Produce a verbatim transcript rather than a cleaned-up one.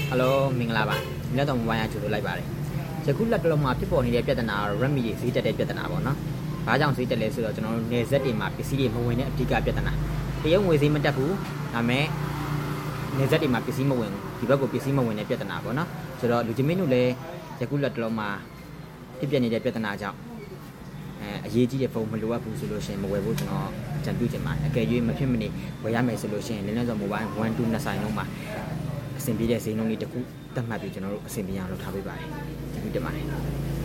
Hello မင်္ဂလာပါဒီနေ့တော့မိုဘိုင်းရကြိုလိုက်ပါတယ်ယခုလက်တလုံးမှာဖြစ်ပေါ်နေတဲ့ပြဿနာကတော့ Redmi ဈေးတက်တဲ့ပြဿနာပေါ့နော်ဘာကြောင့်ဈေးတက်လဲဆိုတော့ကျွန်တော်တို့နေဆက်တွေမှာပစ္စည်းတွေမဝင်တဲ့အဓိကပြဿနာတရုတ်ငွေဈေးမတက်ဘူးဒါပေမဲ့နေဆက်တွေမှာပစ္စည်းမဝင်ဘူးဒီဘက်ကိုပစ္စည်းမဝင်တဲ့ပြဿနာပေါ့နော်ဆိုတော့လူချင်းမင်းတို့လည်းယခုလက်တလုံးမှာဖြစ်ပျက်နေတဲ့ပြဿနာကြောင့်အဲအရေးကြီးတဲ့ဖုန်းမလိုအပ်ဘူးဆိုလို့ရှိရင်မဝယ်ဘူးကျွန်တော်ကြံပြုချင်ပါတယ်အကယ်၍မဖြစ်မနေဝယ်ရမယ်ဆိုလို့ရှိရင်လည်းလည်းဆို mobile one two နှစ်ဆိုင်လုံးမှာအဆင်ပြေတဲ့ဈေးနှုန်းလေးတစ်ခုသတ်မှတ်ပြီးကျွန်တော်တို့အဆင်ပြေအောင်လုပ်ထားပေးပါတယ်ကျေးဇူးတင်ပါတယ်